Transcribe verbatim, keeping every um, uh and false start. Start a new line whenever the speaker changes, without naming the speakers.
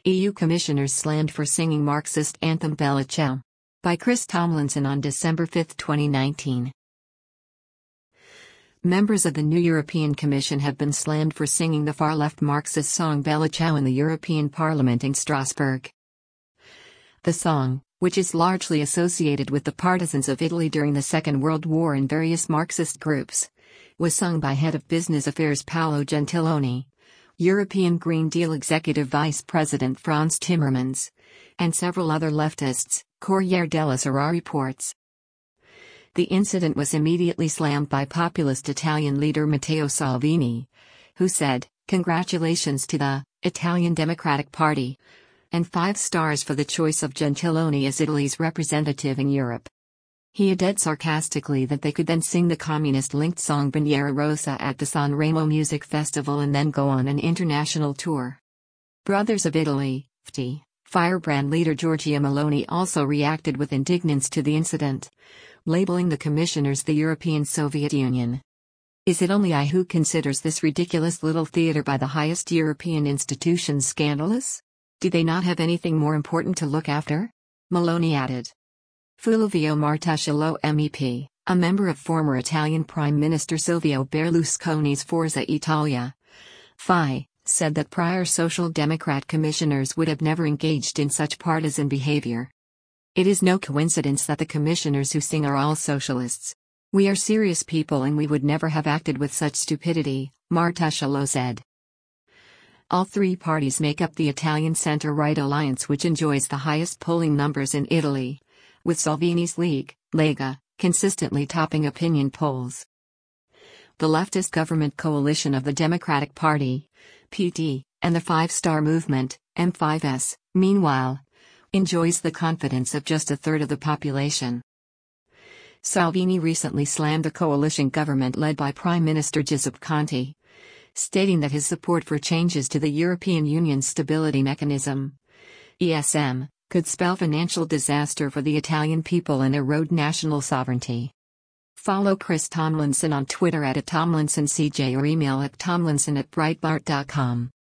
E U commissioners slammed for singing Marxist anthem Bella Ciao. By Chris Tomlinson on December fifth, twenty nineteen. Members of the new European Commission have been slammed for singing the far-left Marxist song Bella Ciao in the European Parliament in Strasbourg. The song, which is largely associated with the partisans of Italy during the Second World War and various Marxist groups, was sung by Head of Business Affairs Paolo Gentiloni, European Green Deal Executive Vice President Frans Timmermans, and several other leftists, Corriere della Sera reports. The incident was immediately slammed by populist Italian leader Matteo Salvini, who said, "Congratulations to the Italian Democratic Party," and five stars for the choice of Gentiloni as Italy's representative in Europe. He added sarcastically that they could then sing the communist-linked song Bandiera Rossa at the Sanremo Music Festival and then go on an international tour. Brothers of Italy, F T, firebrand leader Giorgia Meloni also reacted with indignance to the incident, labeling the commissioners the European Soviet Union. Is it only I who considers this ridiculous little theater by the highest European institutions scandalous? Do they not have anything more important to look after? Meloni added. Fulvio Martuscello M E P, a member of former Italian Prime Minister Silvio Berlusconi's Forza Italia, F I, said that prior Social Democrat commissioners would have never engaged in such partisan behavior. It is no coincidence that the commissioners who sing are all socialists. We are serious people and we would never have acted with such stupidity, Martuscello said. All three parties make up the Italian centre-right alliance, which enjoys the highest polling numbers in Italy, with Salvini's League, Lega, consistently topping opinion polls. The leftist government coalition of the Democratic Party, P D, and the Five Star Movement, M five S, meanwhile, enjoys the confidence of just a third of the population. Salvini recently slammed the coalition government led by Prime Minister Giuseppe Conte, stating that his support for changes to the European Union's Stability Mechanism, E S M, could spell financial disaster for the Italian people and erode national sovereignty. Follow Chris Tomlinson on Twitter at Tomlinson C J or email at tomlinson at breitbart dot com.